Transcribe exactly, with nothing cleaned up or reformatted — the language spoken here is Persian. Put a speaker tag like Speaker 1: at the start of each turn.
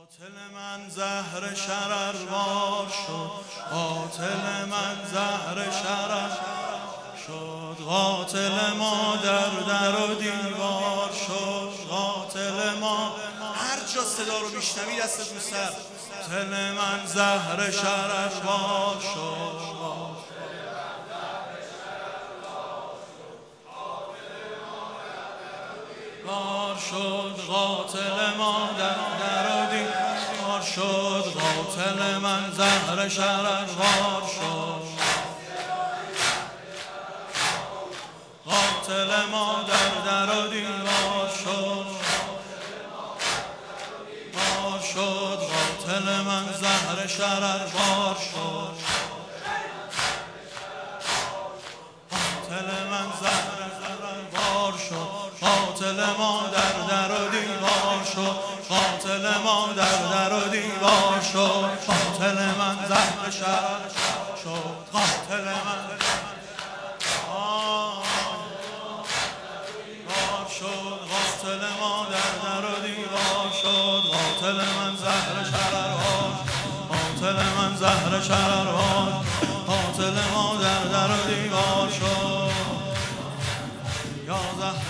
Speaker 1: قاتل من زهر شرروار شد، قاتل من زهر شرر شد، قاتل ما در در و دیوار شد، قاتل ما هر جا صدا رو میشنوی دست رو سر. قاتل من زهر شرروار شد، شد قاتل ما در در و دیوار شد، قاتل من زهر شرروار شد، قاتل ما در در و دیوار شد، مار شد قاتل من زهر شرروار شد، قاتل من زهر شرروار شد، قاتل ما در در و دیوار شد، قاتل ما در در و دیوار شد، قاتل من زهر شرر شد، قاتل من شد، قاتل ما در در و دیوار شد، قاتل من زهر شرر قاتل من زهر شرر قاتل ما در در و دیوار شد. یا زهر